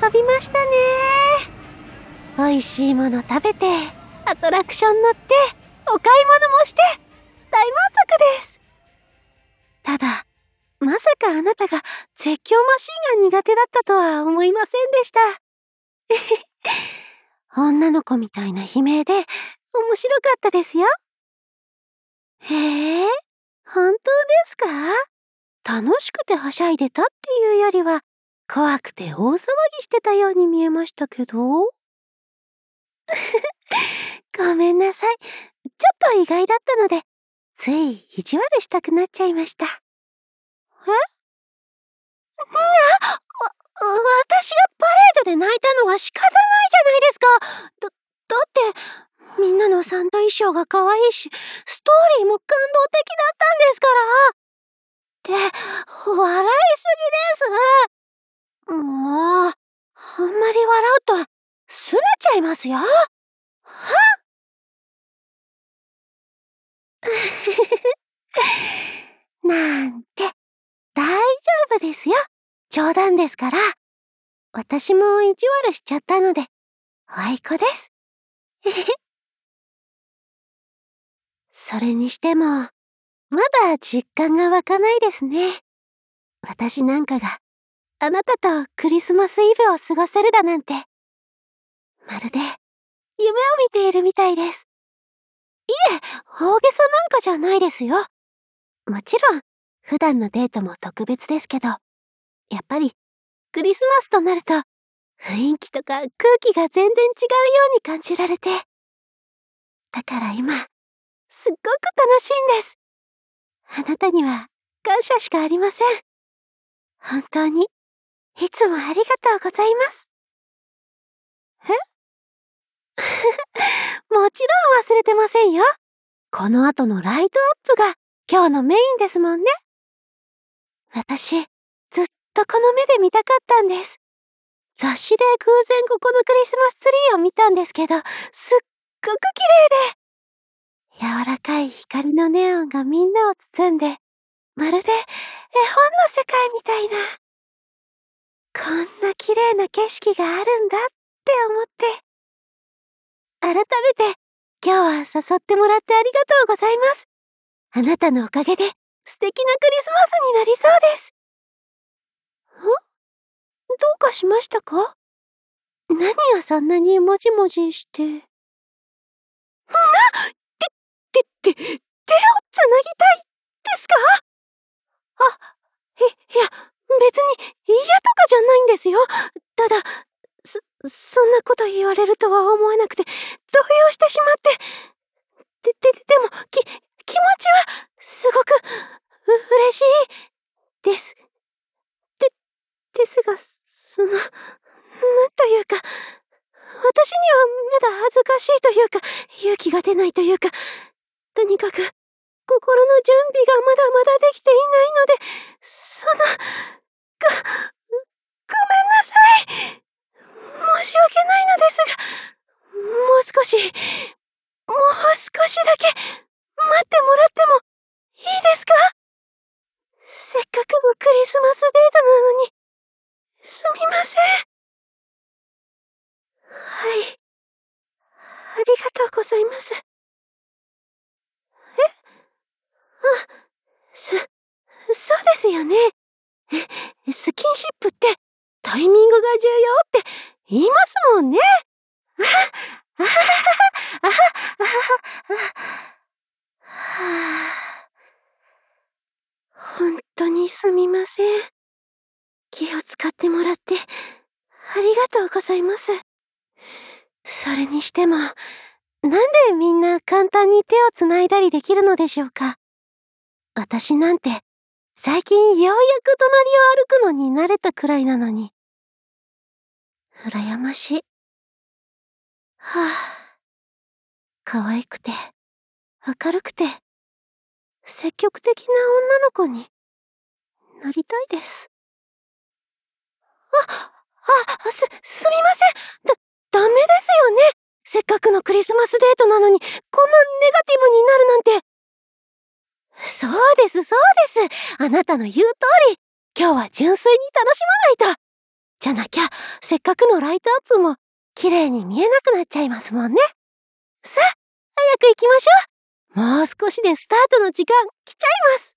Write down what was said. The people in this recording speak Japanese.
遊びましたね。美味しいもの食べて、アトラクション乗って、お買い物もして、大満足です。ただ、まさかあなたが絶叫マシンが苦手だったとは思いませんでした。女の子みたいな悲鳴で面白かったですよ。へえ、本当ですか？楽しくてはしゃいでたっていうよりは、怖くて大騒ぎしてたように見えましたけど。ごめんなさい。ちょっと意外だったので、つい意地悪したくなっちゃいました。私がパレードで泣いたのは仕方ないじゃないですか。だって、みんなのサンタ衣装が可愛いし、ストーリーも感動的だったんですから。って、笑いすぎです。もう、あんまり笑うと、すねちゃいますよ。なんて、大丈夫ですよ。冗談ですから。私も意地悪しちゃったので、おあいこです。それにしても、まだ実感が湧かないですね。私なんかがあなたとクリスマスイブを過ごせるだなんて、まるで夢を見ているみたいです。いえ、大げさなんかじゃないですよ。もちろん、普段のデートも特別ですけど、やっぱりクリスマスとなると、雰囲気とか空気が全然違うように感じられて。だから今、すっごく楽しいんです。あなたには感謝しかありません。本当に、いつもありがとうございます。もちろん忘れてませんよ。この後のライトアップが今日のメインですもんね。私、ずっとこの目で見たかったんです。雑誌で偶然ここのクリスマスツリーを見たんですけど、すっごく綺麗で。柔らかい光のネオンがみんなを包んで、まるで絵本の世界みたいな。こんな綺麗な景色があるんだって思って。改めて、今日は誘ってもらってありがとうございます。あなたのおかげで素敵なクリスマスになりそうです。どうかしましたか？何をそんなにもじもじして。手をつなぎたいですか？いや、別に嫌とかじゃないんですよ。ただ、そんなこと言われるとは思えなくて、動揺してしまって。でも、気持ちは、すごく、嬉しい、です。ですが、なんというか、私にはまだ恥ずかしいというか、勇気が出ないというか、とにかく、心の準備がまだまだできていないので、ごめんなさい。申し訳ないのですが、もう少しだけ、待ってもらってもいいですか？せっかくのクリスマスデートなのに、すみません。はい。ありがとうございます。そうですよね。スキンシップってタイミングが重要って言いますもんね。あはあははあははあ。本当にすみません。気を使ってもらってありがとうございます。それにしても、なんでみんな簡単に手をつないだりできるのでしょうか。私なんて最近ようやく隣を歩くのに慣れたくらいなのに。羨ましい。はあ、可愛くて、明るくて、積極的な女の子になりたいです。すみません。ダメですよね。せっかくのクリスマスデートなのに、こんなネガティブになるなんて。そうです。あなたの言う通り。今日は純粋に楽しまないと。 じゃなきゃ、せっかくのライトアップも綺麗に見えなくなっちゃいますもんね。さあ、早く行きましょう。もう少しでスタートの時間来ちゃいます。